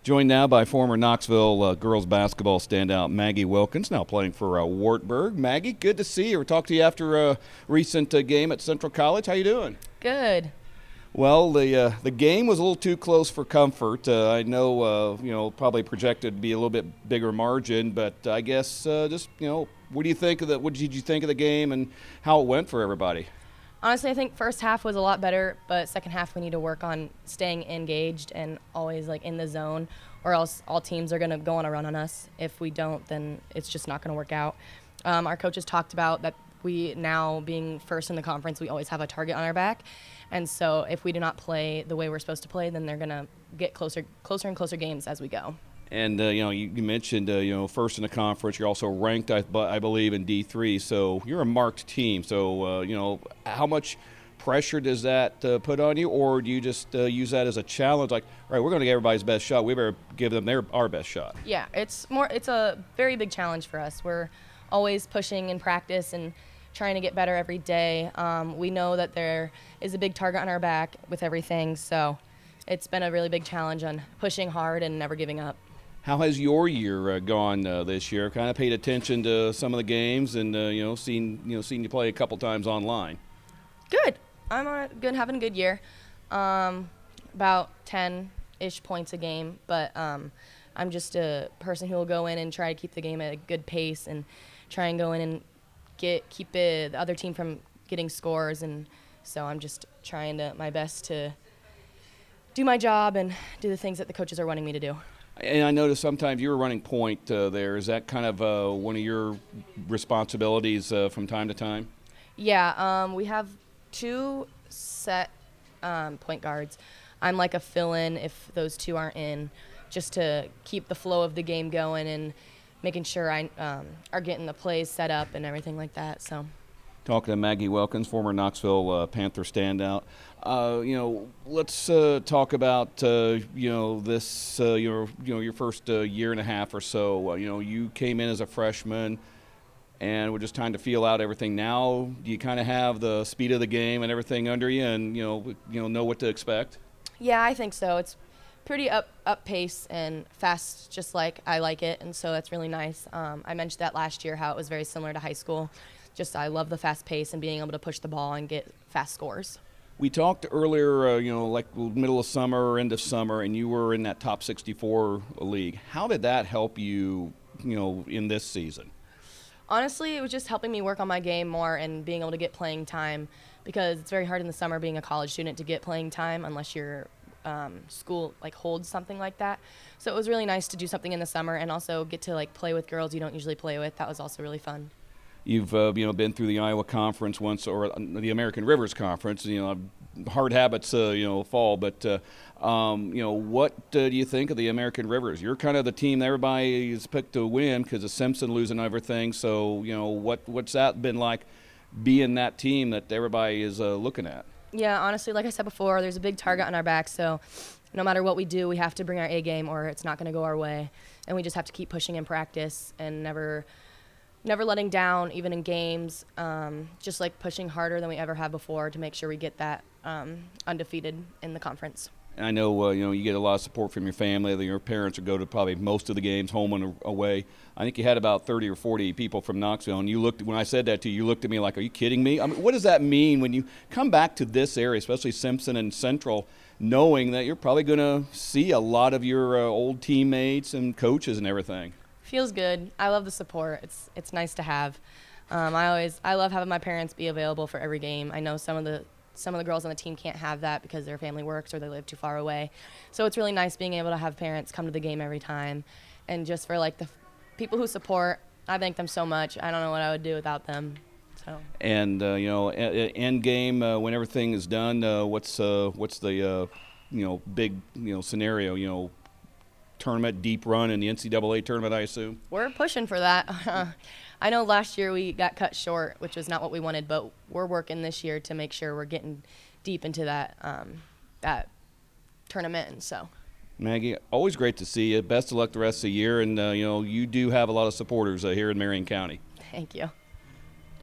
Joined now by former Knoxville girls basketball standout Maggie Wilkins, now playing for Wartburg. Maggie, good to see you. We'll talk to you after a recent game at Central College. How you doing? Good. Well, the game was a little too close for comfort. I know, probably projected to be a little bit bigger margin, but I guess what do you think of what did you think of the game and how it went for everybody? Honestly, I think first half was a lot better, but second half we need to work on staying engaged and always in the zone, or else all teams are going to go on a run on us. If we don't, then it's just not going to work out. Our coaches talked about that we now being first in the conference, we always have a target on our back. And so if we do not play the way we're supposed to play, then they're going to get closer and closer games as we go. And, you mentioned, first in the conference. You're also ranked, I believe, in D3. So you're a marked team. So, how much pressure does that put on you? Or do you just use that as a challenge? Like, all right, we're going to get everybody's best shot. We better give them our best shot. Yeah, it's a very big challenge for us. We're always pushing in practice and trying to get better every day. We know that there is a big target on our back with everything. So it's been a really big challenge on pushing hard and never giving up. How has your year gone this year? Kind of paid attention to some of the games and seen you play a couple times online. Good. I'm having a good year. About 10-ish points a game, but I'm just a person who will go in and try to keep the game at a good pace and try and go in and keep the other team from getting scores, and so I'm just trying my best to do my job and do the things that the coaches are wanting me to do. And I noticed sometimes you were running point there. Is that kind of one of your responsibilities from time to time? Yeah, we have two set point guards. I'm like a fill-in if those two aren't in, just to keep the flow of the game going and making sure I are getting the plays set up and everything like that. So. Talking to Maggie Wilkins, former Knoxville Panther standout. Let's talk about this your first year and a half or so. You came in as a freshman, and we're just trying to feel out everything. Now, do you kind of have the speed of the game and everything under you, and know what to expect? Yeah, I think so. It's pretty up pace and fast, just like I like it, and so that's really nice. I mentioned that last year, how it was very similar to high school. Just I love the fast pace and being able to push the ball and get fast scores. We talked earlier, like middle of summer or end of summer, and you were in that top 64 league. How did that help you, in this season? Honestly, it was just helping me work on my game more and being able to get playing time, because it's very hard in the summer being a college student to get playing time unless your school holds something like that. So it was really nice to do something in the summer and also get to play with girls you don't usually play with. That was also really fun. You've been through the Iowa Conference once, or the American Rivers Conference. Hard habits fall. But what do you think of the American Rivers? You're kind of the team that everybody is picked to win because of Simpson losing everything. So what's that been like, being that team that everybody is looking at? Yeah, honestly, like I said before, there's a big target on our back. So no matter what we do, we have to bring our A game, or it's not going to go our way. And we just have to keep pushing in practice and never letting down, even in games, just pushing harder than we ever have before to make sure we get that undefeated in the conference. I know, you get a lot of support from your family. Your parents would go to probably most of the games, home and away. I think you had about 30 or 40 people from Knoxville, and when I said that to you, you looked at me like, are you kidding me? I mean, what does that mean when you come back to this area, especially Simpson and Central, knowing that you're probably going to see a lot of your old teammates and coaches and everything? Feels good. I love the support. It's nice to have. I love having my parents be available for every game. I know some of the girls on the team can't have that because their family works or they live too far away. So it's really nice being able to have parents come to the game every time. And just for the people who support, I thank them so much. I don't know what I would do without them. So. And end game when everything is done, what's the big scenario? Tournament, deep run in the NCAA tournament, I assume? We're pushing for that. I know last year we got cut short, which was not what we wanted, but we're working this year to make sure we're getting deep into that tournament. And so, Maggie, always great to see you. Best of luck the rest of the year, and you do have a lot of supporters here in Marion County. Thank you.